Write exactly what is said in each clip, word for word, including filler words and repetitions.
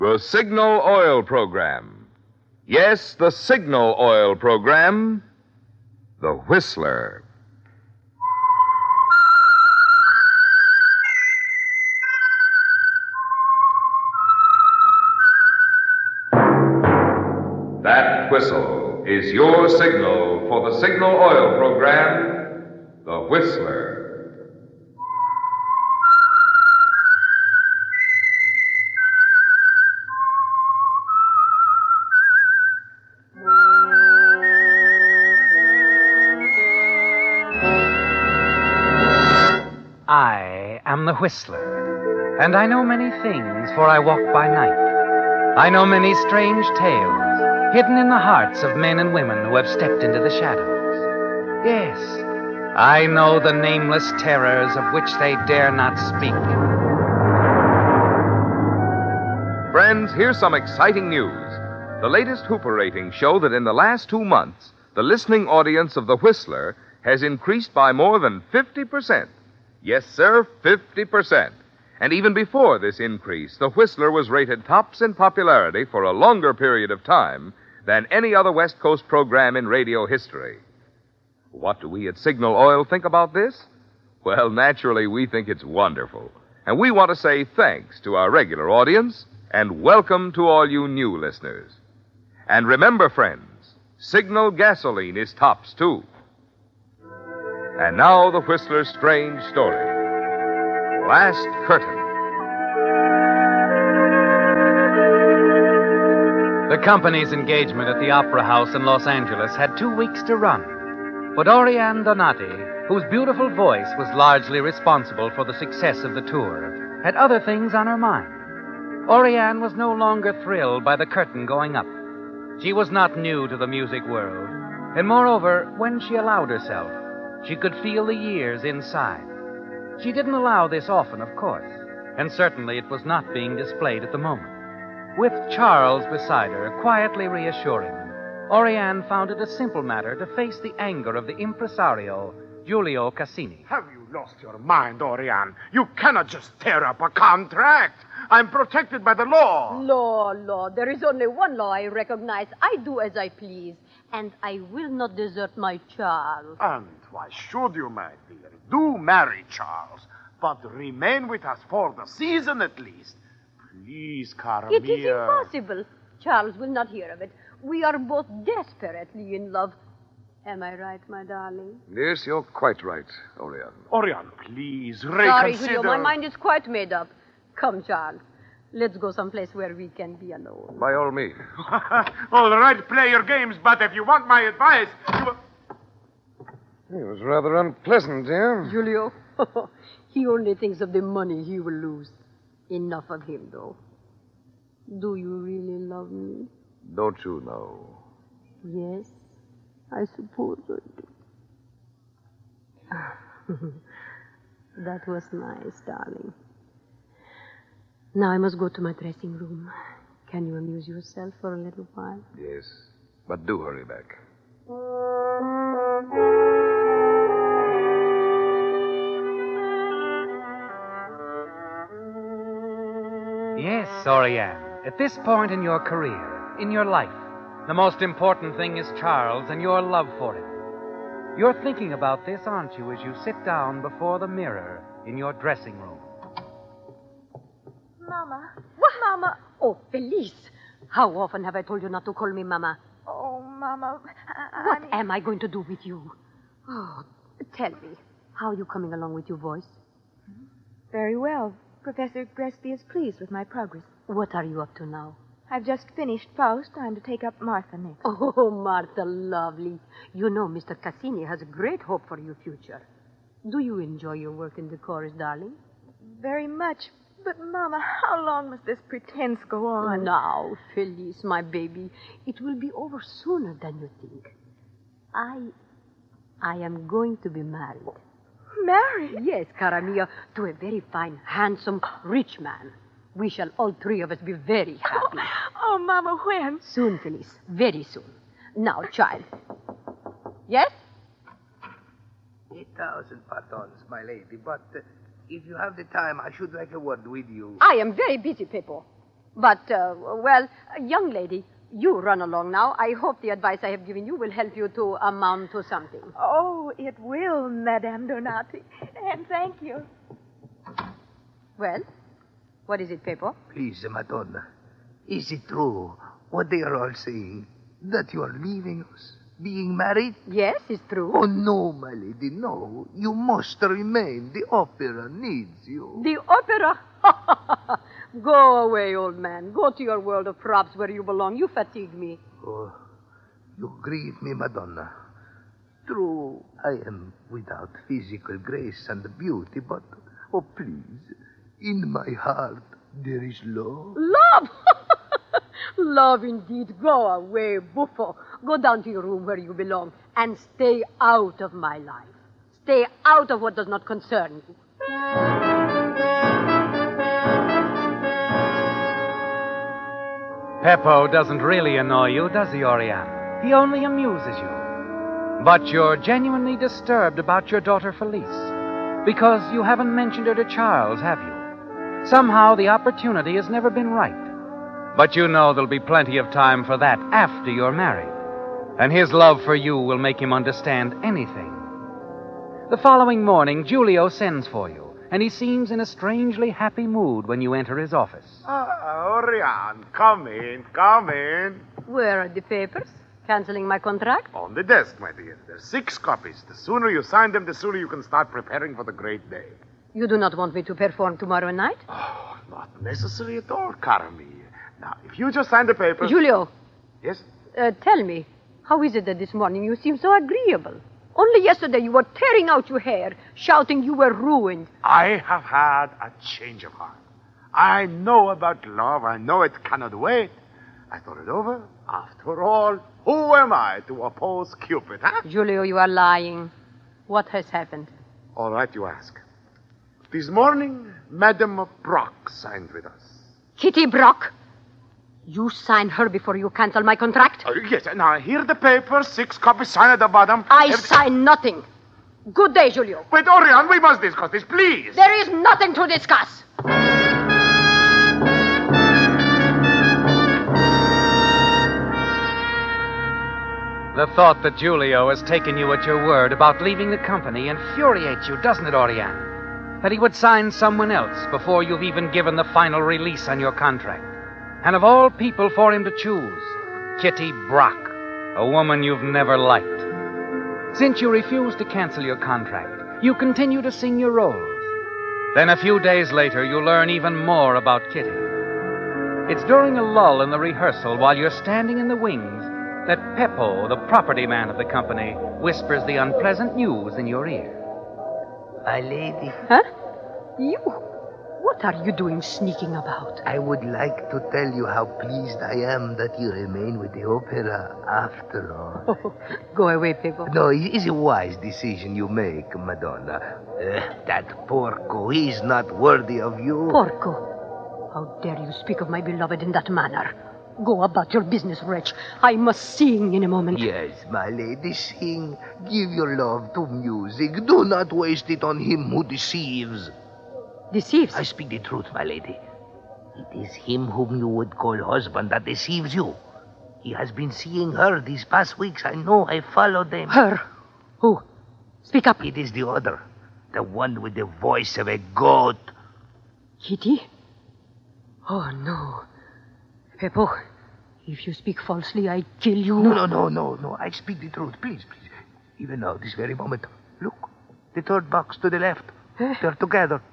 The Signal Oil Program. Yes, the Signal Oil Program. The Whistler. That whistle is your signal for the Signal Oil Program, The Whistler. I am the Whistler, and I know many things, for I walk by night. I know many strange tales, hidden in the hearts of men and women who have stepped into the shadows. Yes, I know the nameless terrors of which they dare not speak. Friends, here's some exciting news. The latest Hooper ratings show that in the last two months, the listening audience of The Whistler has increased by more than fifty percent. Yes, sir, fifty percent. And even before this increase, The Whistler was rated tops in popularity for a longer period of time than any other West Coast program in radio history. What do we at Signal Oil think about this? Well, naturally, we think it's wonderful. And we want to say thanks to our regular audience and welcome to all you new listeners. And remember, friends, Signal gasoline is tops, too. And now, the Whistler's strange story. Last Curtain. The company's engagement at the Opera House in Los Angeles had two weeks to run. But Oriane Donati, whose beautiful voice was largely responsible for the success of the tour, had other things on her mind. Oriane was no longer thrilled by the curtain going up. She was not new to the music world, and moreover, when she allowed herself, she could feel the years inside. She didn't allow this often, of course, and certainly it was not being displayed at the moment. With Charles beside her, quietly reassuring her, Oriane found it a simple matter to face the anger of the impresario, Giulio Cassini. Have you lost your mind, Oriane? You cannot just tear up a contract. I'm protected by the law. Law, law. There is only one law I recognize. I do as I please, and I will not desert my Charles. And why should you, my dear? Do marry Charles, but remain with us for the season at least. Please, cara It mia. is impossible. Charles will not hear of it. We are both desperately in love. Am I right, my darling? Yes, you're quite right, Oriane. Oriane, please, Sorry, reconsider. Julio, my mind is quite made up. Come, Charles. Let's go someplace where we can be alone. By all means. All right, play your games, but if you want my advice, you... It was rather unpleasant, dear. Julio, he only thinks of the money he will lose. Enough of him, though. Do you really love me? Don't you know? Yes, I suppose I do. That was nice, darling. Now I must go to my dressing room. Can you amuse yourself for a little while? Yes, but do hurry back. Yes, Oriane, at this point in your career, in your life, the most important thing is Charles and your love for him. You're thinking about this, aren't you, as you sit down before the mirror in your dressing room? Mama. What? Mama? Oh, Felice. How often have I told you not to call me Mama? Oh, Mama. I, What I... am I going to do with you? Oh, tell me. How are you coming along with your voice? Very well. Professor Gresby is pleased with my progress. What are you up to now? I've just finished Faust. I'm to take up Martha next. Oh, Martha, lovely. You know Mister Cassini has a great hope for your future. Do you enjoy your work in the chorus, darling? Very much. But, Mama, how long must this pretense go on? Now, Felice, my baby, it will be over sooner than you think. I... I am going to be married. Married? Yes, cara mia, to a very fine, handsome, rich man. We shall all three of us be very happy. Oh, Mama, when? Soon, Felice, very soon. Now, child. Yes? Eight thousand patons, my lady, but uh, if you have the time, I should like a word with you. I am very busy, Pepo. But, uh, well, young lady, you run along now. I hope the advice I have given you will help you to amount to something. Oh, it will, Madame Donati. And thank you. Well, what is it, Peppo? Please, Madonna, is it true what they are all saying? That you are leaving us? Being married? Yes, it's true. Oh, no, my lady, no. You must remain. The opera needs you. The opera? Go away, old man. Go to your world of props where you belong. You fatigue me. Oh, you grieve me, Madonna. True, I am without physical grace and beauty, but, oh, please, in my heart there is love. Love? Love indeed. Go away, buffo. Go down to your room where you belong and stay out of my life. Stay out of what does not concern you. Peppo doesn't really annoy you, does he, Oriane? He only amuses you. But you're genuinely disturbed about your daughter Felice, because you haven't mentioned her to Charles, have you? Somehow the opportunity has never been right. But you know there'll be plenty of time for that after you're married. And his love for you will make him understand anything. The following morning, Giulio sends for you, and he seems in a strangely happy mood when you enter his office. Ah, Oriane, come in, come in. Where are the papers? Canceling my contract? On the desk, my dear. There's six copies. The sooner you sign them, the sooner you can start preparing for the great day. You do not want me to perform tomorrow night? Oh, not necessary at all, cara mia. Now, if you just sign the papers... Giulio. Yes? Uh, tell me, how is it that this morning you seem so agreeable? Only yesterday you were tearing out your hair, shouting you were ruined. I have had a change of heart. I know about love. I know it cannot wait. I thought it over. After all, who am I to oppose Cupid, huh? Giulio, you are lying. What has happened? All right, you ask. This morning, Madame Brock signed with us. Kitty Brock? You signed her before you cancel my contract? Uh, yes, now here are the papers, six copies, sign at the bottom. I Everything... sign nothing. Good day, Giulio. Wait, Oriane, we must discuss this, please. There is nothing to discuss. The thought that Giulio has taken you at your word about leaving the company infuriates you, doesn't it, Oriane? That he would sign someone else before you've even given the final release on your contract. And of all people for him to choose, Kitty Brock, a woman you've never liked. Since you refused to cancel your contract, you continue to sing your roles. Then a few days later, you learn even more about Kitty. It's during a lull in the rehearsal while you're standing in the wings that Peppo, the property man of the company, whispers the unpleasant news in your ear. My lady. Huh? You? What are you doing sneaking about? I would like to tell you how pleased I am that you remain with the opera after all. Oh, go away, Peppo. No, it is a wise decision you make, Madonna. Uh, that Porco, he's not worthy of you. Porco? How dare you speak of my beloved in that manner? Go about your business, wretch. I must sing in a moment. Yes, my lady, sing. Give your love to music. Do not waste it on him who deceives. Deceives? I speak the truth, my lady. It is him whom you would call husband that deceives you. He has been seeing her these past weeks. I know. I followed them. Her? Who? Speak up. It is the other. The one with the voice of a goat. Kitty? Oh, no. Peppo, if you speak falsely, I kill you. No, no, no, no, no. I speak the truth. Please, please. Even now, this very moment. Look. The third box to the left. Eh? They're together.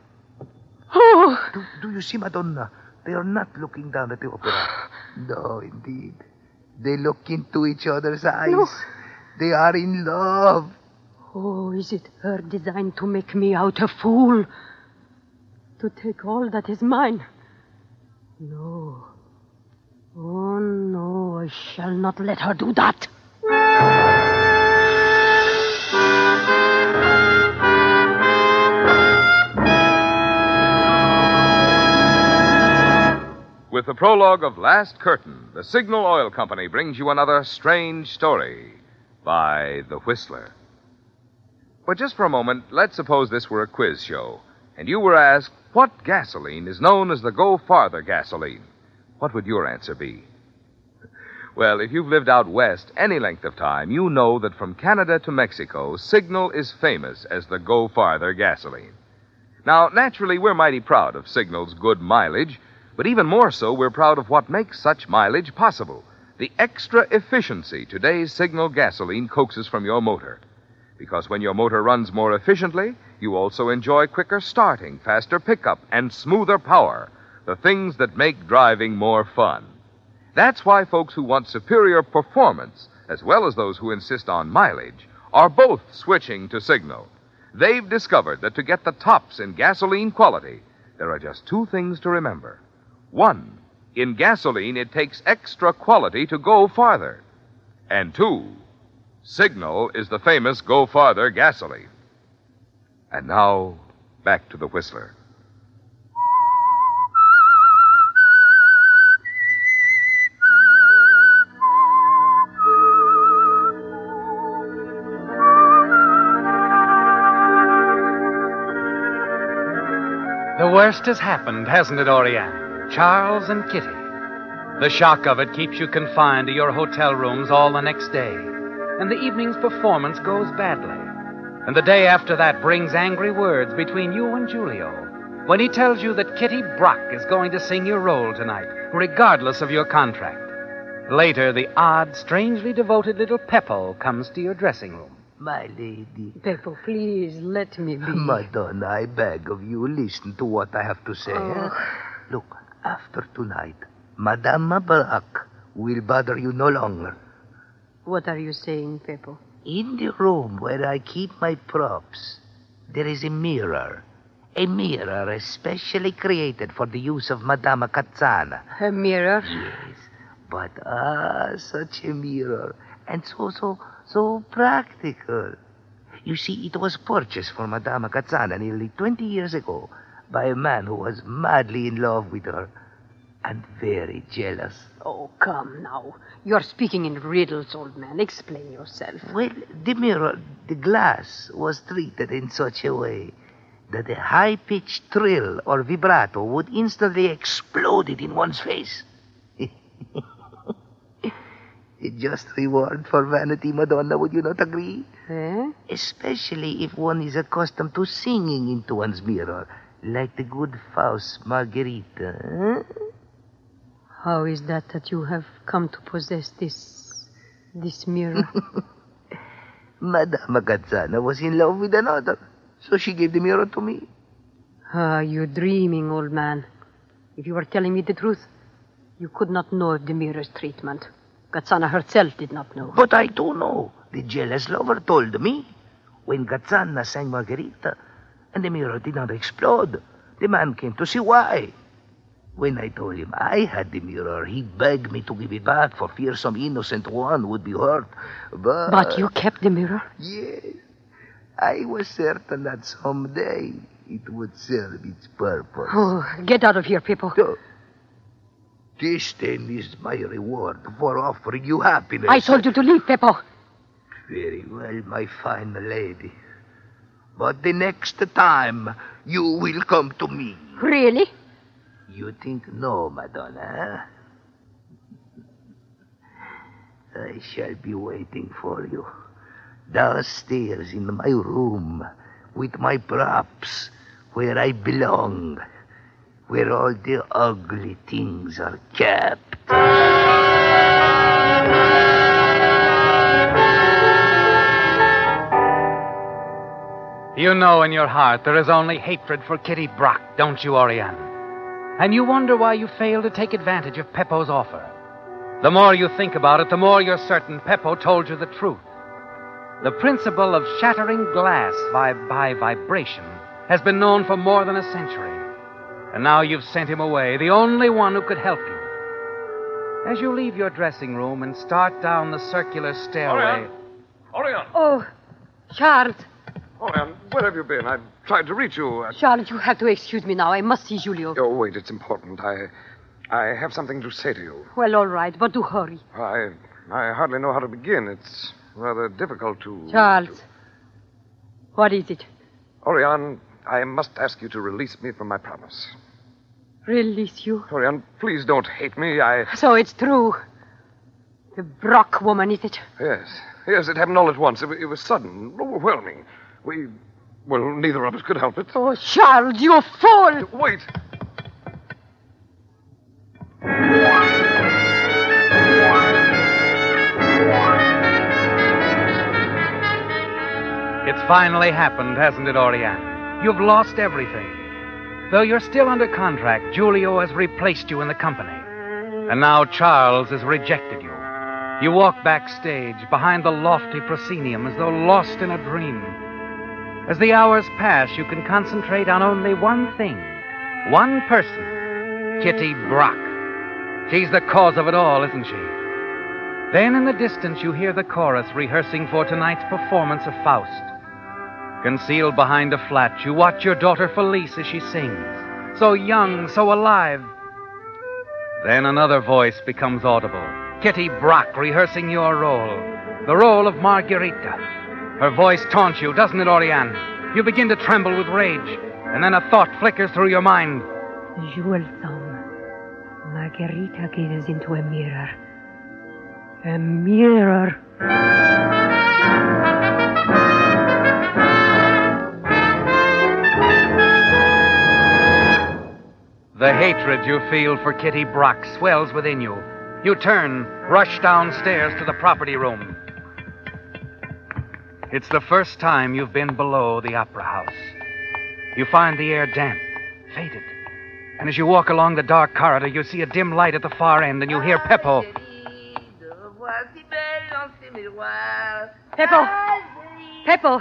Oh! Do, do you see, Madonna? They are not looking down at the opera. No, indeed. They look into each other's eyes. No. They are in love. Oh, is it her design to make me out a fool? To take all that is mine? No. Oh, no, I shall not let her do that. With the prologue of Last Curtain, the Signal Oil Company brings you another strange story by The Whistler. But just for a moment, let's suppose this were a quiz show, and you were asked, what gasoline is known as the Go Farther gasoline? What would your answer be? Well, if you've lived out west any length of time, you know that from Canada to Mexico, Signal is famous as the Go Farther gasoline. Now, naturally, we're mighty proud of Signal's good mileage, but even more so, we're proud of what makes such mileage possible. The extra efficiency today's Signal gasoline coaxes from your motor. Because when your motor runs more efficiently, you also enjoy quicker starting, faster pickup, and smoother power, the things that make driving more fun. That's why folks who want superior performance, as well as those who insist on mileage, are both switching to Signal. They've discovered that to get the tops in gasoline quality, there are just two things to remember. One, in gasoline, it takes extra quality to go farther. And two, Signal is the famous Go Farther gasoline. And now, back to the Whistler. The worst has happened, hasn't it, Oriane? Charles and Kitty. The shock of it keeps you confined to your hotel rooms all the next day. And the evening's performance goes badly. And the day after that brings angry words between you and Julio when he tells you that Kitty Brock is going to sing your role tonight, regardless of your contract. Later, the odd, strangely devoted little Peppo comes to your dressing room. My lady. Peppo, please, let me be. Madonna, I beg of you, listen to what I have to say. Oh. Eh? Look, after tonight, Madame Brock will bother you no longer. What are you saying, Peppo? In the room where I keep my props, there is a mirror. A mirror especially created for the use of Madame Cazzana. A mirror? Yes, but ah, such a mirror. And so, so, so practical. You see, it was purchased for Madame Cazzana nearly twenty years ago by a man who was madly in love with her and very jealous. Oh, come now. You're speaking in riddles, old man. Explain yourself. Well, the mirror, the glass, was treated in such a way that a high-pitched trill or vibrato would instantly explode it in one's face. A just reward for vanity, Madonna, would you not agree? Eh? Especially if one is accustomed to singing into one's mirror, like the good Faust Margherita. Eh? How is that that you have come to possess this... this mirror? Madame Cazzana was in love with another, so she gave the mirror to me. Ah, you're dreaming, old man. If you were telling me the truth, you could not know of the mirror's treatment. Cazzana herself did not know. But I do know. The jealous lover told me. When Cazzana sang Margherita and the mirror did not explode, the man came to see why. When I told him I had the mirror, he begged me to give it back for fear some innocent one would be hurt. But... But you kept the mirror? Yes. I was certain that someday it would serve its purpose. Oh, get out of here, Peppo. So, this then is my reward for offering you happiness. I told you to leave, Peppo. Very well, my fine lady. But the next time, you will come to me. Really? You think no, Madonna? I shall be waiting for you downstairs in my room with my props where I belong, where all the ugly things are kept. You know in your heart there is only hatred for Kitty Brock, don't you, Oriane? And you wonder why you failed to take advantage of Peppo's offer. The more you think about it, the more you're certain Peppo told you the truth. The principle of shattering glass by, by vibration has been known for more than a century. And now you've sent him away, the only one who could help you. As you leave your dressing room and start down the circular stairway... Oriane! Oriane! Oh, Charles. Oriane, where have you been? I've tried to reach you. I... Charles, you have to excuse me now. I must see Julio. Oh, wait, it's important. I I have something to say to you. Well, all right, but do hurry. I I hardly know how to begin. It's rather difficult to... Charles. to- What is it? Oriane, I must ask you to release me from my promise. Release you. Oriane, please don't hate me. I... So it's true. The Brock woman, is it? Yes. Yes, it happened all at once. It, it was sudden, overwhelming. We... Well, neither of us could help it. Oh, Charles, you fool! Wait. It's finally happened, hasn't it, Oriane? You've lost everything. Though you're still under contract, Giulio has replaced you in the company. And now Charles has rejected you. You walk backstage, behind the lofty proscenium, as though lost in a dream. As the hours pass, you can concentrate on only one thing, one person, Kitty Brock. She's the cause of it all, isn't she? Then in the distance, you hear the chorus rehearsing for tonight's performance of Faust. Concealed behind a flat, you watch your daughter Felice as she sings, so young, so alive. Then another voice becomes audible. Kitty Brock rehearsing your role, the role of Margherita. Her voice taunts you, doesn't it, Oriane? You begin to tremble with rage, and then a thought flickers through your mind. Jewel song. Margherita gazes into a mirror. A mirror. The hatred you feel for Kitty Brock swells within you. You turn, rush downstairs to the property room. It's the first time you've been below the opera house. You find the air damp, faded. And as you walk along the dark corridor, you see a dim light at the far end, and you hear Peppo. Peppo! Peppo!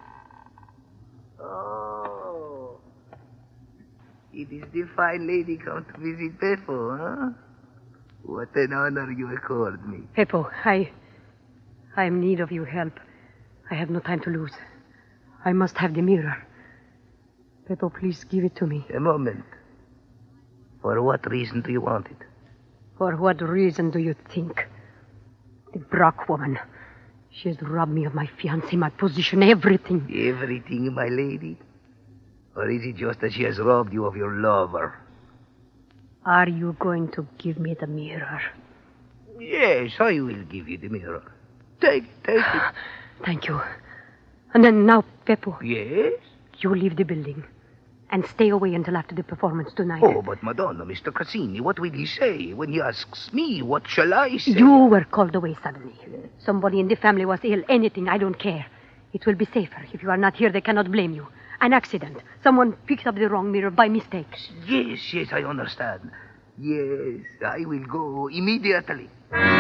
Oh. It is the fine lady come to visit Beppo, huh? What an honor you accord me. Peppo, I... I am in need of your help. I have no time to lose. I must have the mirror. Peppo, please give it to me. A moment. For what reason do you want it? For what reason do you think? The Brock woman. She has robbed me of my fiancé, my position, everything. Everything, my lady? Or is it just that she has robbed you of your lover? Are you going to give me the mirror? Yes, I will give you the mirror. Take it, take it. Thank you. And then now, Peppo. Yes? You leave the building and stay away until after the performance tonight. Oh, but Madonna, Mister Cassini, what will he say when he asks me? What shall I say? You were called away suddenly. Somebody in the family was ill. Anything, I don't care. It will be safer. If you are not here, they cannot blame you. An accident. Someone picked up the wrong mirror by mistake. Yes, yes, I understand. Yes, I will go immediately.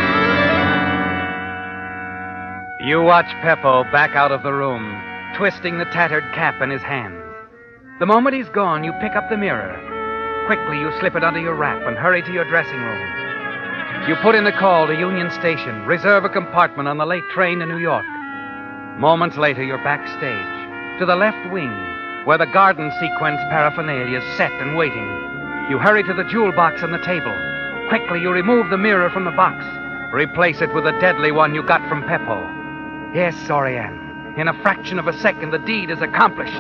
You watch Peppo back out of the room, twisting the tattered cap in his hands. The moment he's gone, you pick up the mirror. Quickly, you slip it under your wrap and hurry to your dressing room. You put in a call to Union Station, reserve a compartment on the late train to New York. Moments later, you're backstage, to the left wing, where the garden sequence paraphernalia is set and waiting. You hurry to the jewel box on the table. Quickly, you remove the mirror from the box. Replace it with the deadly one you got from Peppo. Yes, Oriane. In a fraction of a second, the deed is accomplished.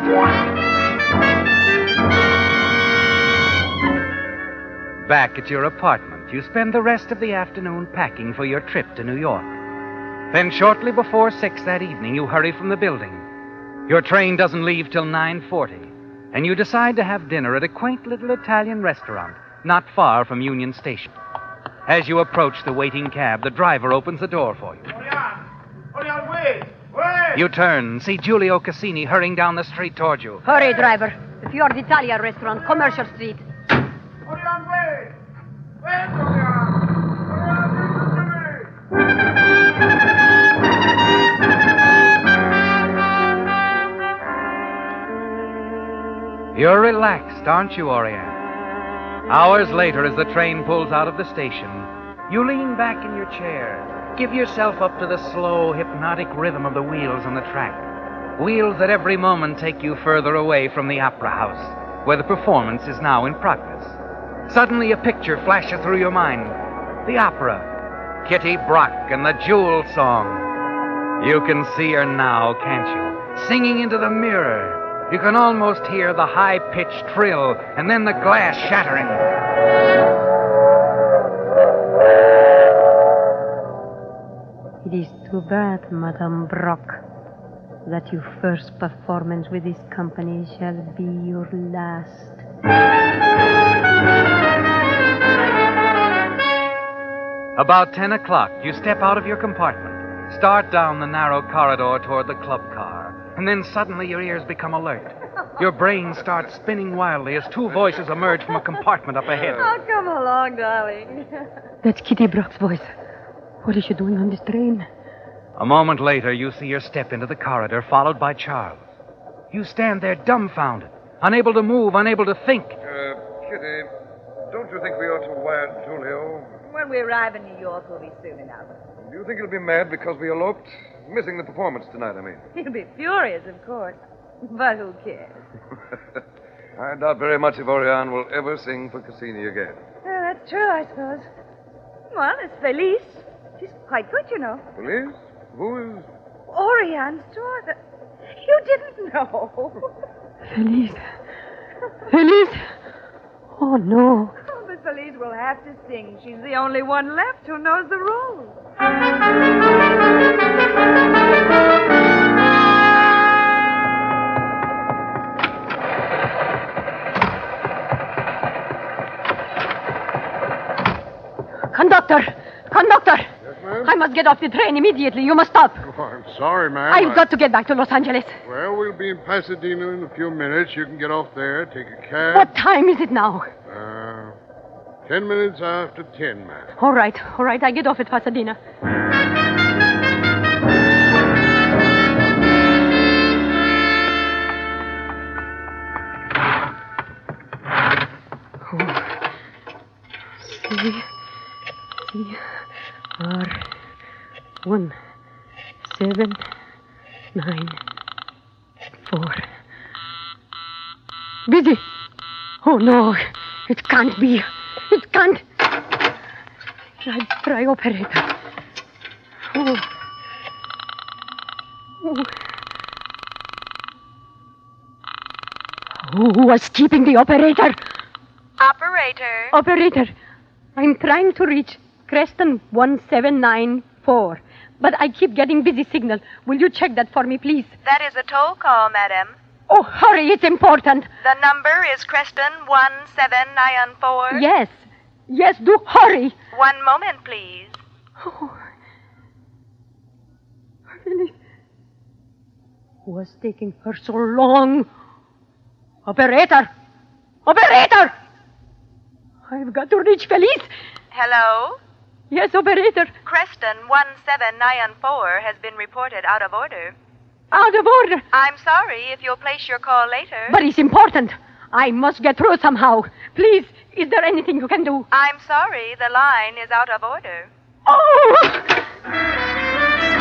Back at your apartment, you spend the rest of the afternoon packing for your trip to New York. Then shortly before six that evening, you hurry from the building. Your train doesn't leave till nine forty, and you decide to have dinner at a quaint little Italian restaurant not far from Union Station. As you approach the waiting cab, the driver opens the door for you. Oriane! Oriane, wait! Wait! You turn, see Giulio Cassini hurrying down the street toward you. Hurry, driver. The Fior d'Italia restaurant, Commercial Street. Oriane, wait! Wait, Oriane! Oriane, listen to me! You're relaxed, aren't you, Oriane? Hours later, as the train pulls out of the station, you lean back in your chair, give yourself up to the slow, hypnotic rhythm of the wheels on the track. Wheels that every moment take you further away from the opera house, where the performance is now in progress. Suddenly, a picture flashes through your mind. The opera. Kitty Brock and the Jewel Song. You can see her now, can't you? Singing into the mirror. You can almost hear the high-pitched trill and then the glass shattering. It is too bad, Madame Brock, that your first performance with this company shall be your last. About ten o'clock, you step out of your compartment, start down the narrow corridor toward the club car, and then suddenly your ears become alert. Your brain starts spinning wildly as two voices emerge from a compartment up ahead. Oh, come along, darling. That's Kitty Brock's voice. What is she doing on this train? A moment later, you see her step into the corridor, followed by Charles. You stand there dumbfounded, unable to move, unable to think. Uh, Kitty, don't you think we ought to wire Julio? When we arrive in New York, we'll be soon enough. Do you think he'll be mad because we eloped? Missing the performance tonight, I mean. He'll be furious, of course. But who cares? I doubt very much if Orion will ever sing for Cassini again. Uh, that's true, I suppose. Well, it's Felice. She's quite good, you know. Felice? Who is... Orion's daughter. You didn't know. Felice. Felice. Oh, no. Oh, but Felice will have to sing. She's the only one left who knows the rules. Conductor! Conductor! Yes, ma'am? I must get off the train immediately. You must stop. Oh, I'm sorry, ma'am. I've I- got to get back to Los Angeles. Well, we'll be in Pasadena in a few minutes. You can get off there, take a cab. What time is it now? Uh, ten minutes after ten, ma'am. All right, all right. I get off at Pasadena. C, C, R, one, seven, nine, four. Busy. Oh, no. It can't be. It can't. Try, try operator. Oh. Oh. Who was keeping the operator? Operator. Operator, I'm trying to reach Creston one seven nine four, but I keep getting busy signal. Will you check that for me, please? That is a toll call, madam. Oh, hurry, it's important. The number is Creston one seven nine four. Yes, yes, do hurry. One moment, please. Oh. Really? Was taking her so long? Operator! Operator! I've got to reach Felice. Hello? Yes, operator. Creston one seven nine four has been reported out of order. Out of order. I'm sorry if you'll place your call later. But it's important. I must get through somehow. Please, is there anything you can do? I'm sorry, the line is out of order. Oh!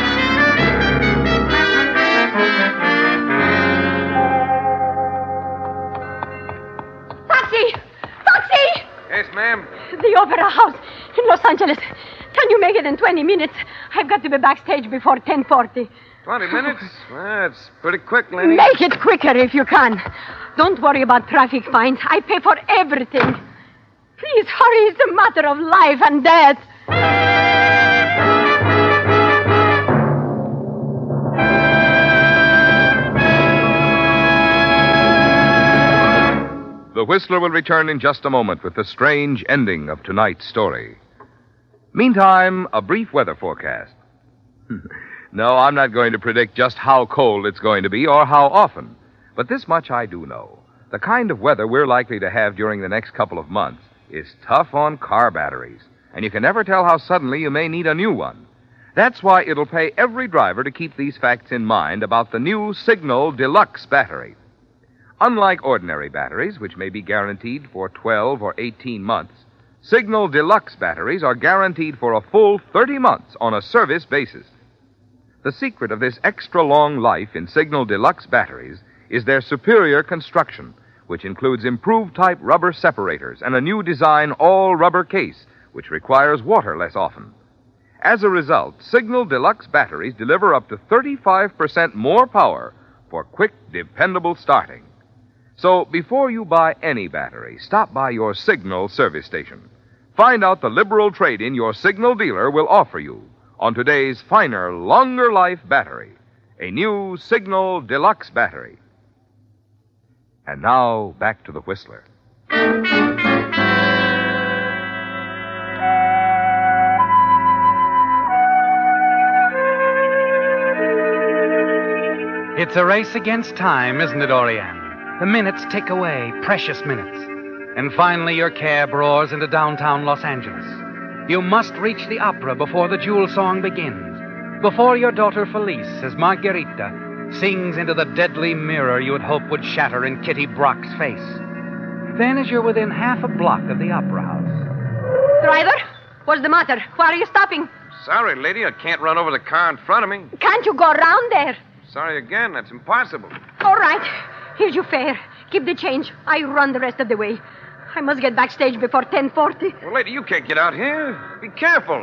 Taxi! Taxi! Yes, ma'am. The Opera House in Los Angeles. Can you make it in twenty minutes? I've got to be backstage before ten forty. Twenty minutes? That's pretty quick, Lenny. Make it quicker if you can. Don't worry about traffic fines. I pay for everything. Please hurry. It's a matter of life and death. The Whistler will return in just a moment with the strange ending of tonight's story. Meantime, a brief weather forecast. No, I'm not going to predict just how cold it's going to be or how often. But this much I do know. The kind of weather we're likely to have during the next couple of months is tough on car batteries. And you can never tell how suddenly you may need a new one. That's why it'll pay every driver to keep these facts in mind about the new Signal Deluxe battery. Unlike ordinary batteries, which may be guaranteed for twelve or eighteen months, Signal Deluxe batteries are guaranteed for a full thirty months on a service basis. The secret of this extra long life in Signal Deluxe batteries is their superior construction, which includes improved type rubber separators and a new design all-rubber case, which requires water less often. As a result, Signal Deluxe batteries deliver up to thirty-five percent more power for quick, dependable starting. So before you buy any battery, stop by your Signal service station. Find out the liberal trade-in your Signal dealer will offer you on today's finer, longer life battery, a new Signal Deluxe battery. And now, back to the Whistler. It's a race against time, isn't it, Oriane? The minutes tick away, precious minutes. And finally, your cab roars into downtown Los Angeles. You must reach the opera before the jewel song begins, before your daughter Felice, as Margarita, sings into the deadly mirror you would hope would shatter in Kitty Brock's face. Then, as you're within half a block of the opera house... Driver, what's the matter? Why are you stopping? Sorry, lady, I can't run over the car in front of me. Can't you go around there? Sorry again, that's impossible. All right. Here's your fare. Keep the change. I run the rest of the way. I must get backstage before ten forty. Well, lady, you can't get out here. Be careful.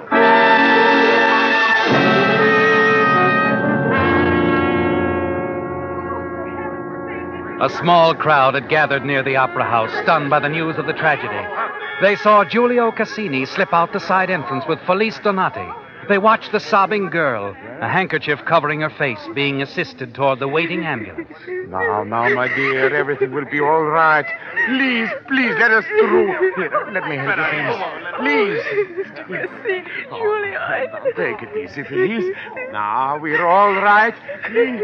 A small crowd had gathered near the opera house, stunned by the news of the tragedy. They saw Giulio Cassini slip out the side entrance with Felice Donati. They watched the sobbing girl, a handkerchief covering her face, being assisted toward the waiting ambulance. Now, now, my dear, everything will be all right. Please, please, let us through. Here, let me help you, please. Please. Julia, I... Now, take it easy, Felice. Now, we're all right. Please.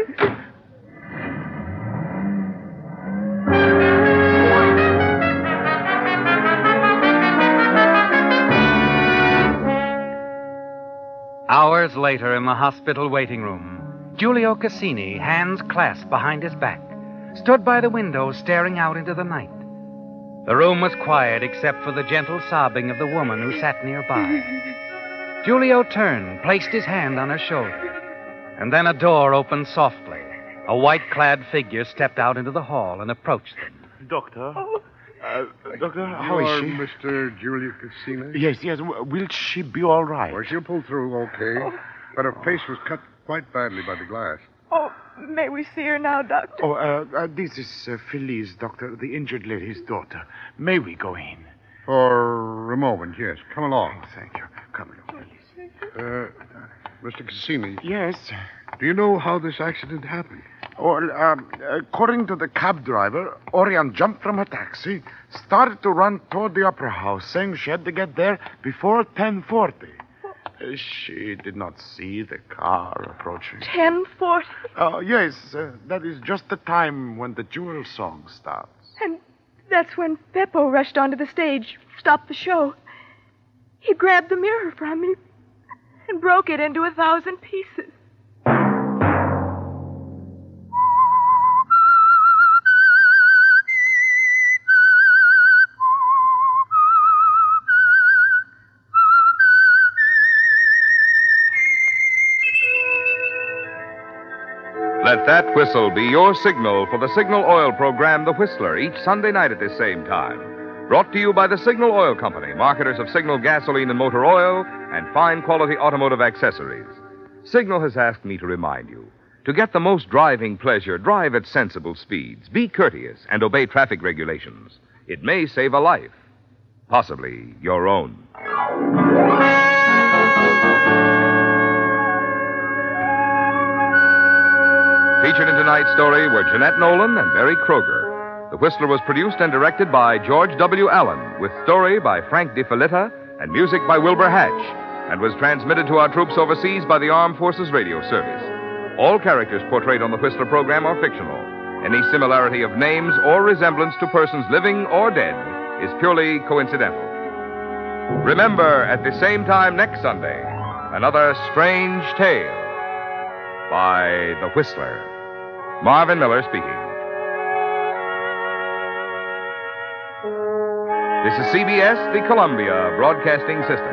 Hours later, in the hospital waiting room, Giulio Cassini, hands clasped behind his back, stood by the window staring out into the night. The room was quiet except for the gentle sobbing of the woman who sat nearby. Giulio turned, placed his hand on her shoulder, and then a door opened softly. A white-clad figure stepped out into the hall and approached them. Doctor? Uh, doctor, how is she? Mister Giulio Cassini? Yes, yes. W- Will she be all right? Well, she'll pull through okay. But her face was cut quite badly by the glass. Oh, may we see her now, Doctor? Oh, uh, uh, this is uh, Felice, Doctor, the injured lady's daughter. May we go in? For a moment, yes. Come along. Oh, thank you. Come along, Felice. Uh, Mister Cassini. Yes. Do you know how this accident happened? Well, um, according to the cab driver, Oriane jumped from her taxi, started to run toward the opera house, saying she had to get there before ten forty. Uh, she did not see the car approaching. ten forty? Uh, yes, uh, that is just the time when the jewel song starts. And that's when Beppo rushed onto the stage, stopped the show. He grabbed the mirror from me and broke it into a thousand pieces. Let that whistle be your signal for the Signal Oil program, The Whistler, each Sunday night at this same time. Brought to you by the Signal Oil Company, marketers of Signal gasoline and motor oil and fine quality automotive accessories. Signal has asked me to remind you, to get the most driving pleasure, drive at sensible speeds, be courteous, and obey traffic regulations. It may save a life, possibly your own. Featured in tonight's story were Jeanette Nolan and Mary Kroger. The Whistler was produced and directed by George W. Allen, with story by Frank DeFelitta and music by Wilbur Hatch, and was transmitted to our troops overseas by the Armed Forces Radio Service. All characters portrayed on the Whistler program are fictional. Any similarity of names or resemblance to persons living or dead is purely coincidental. Remember, at the same time next Sunday, another strange tale by The Whistler. Marvin Miller speaking. This is C B S, the Columbia Broadcasting System.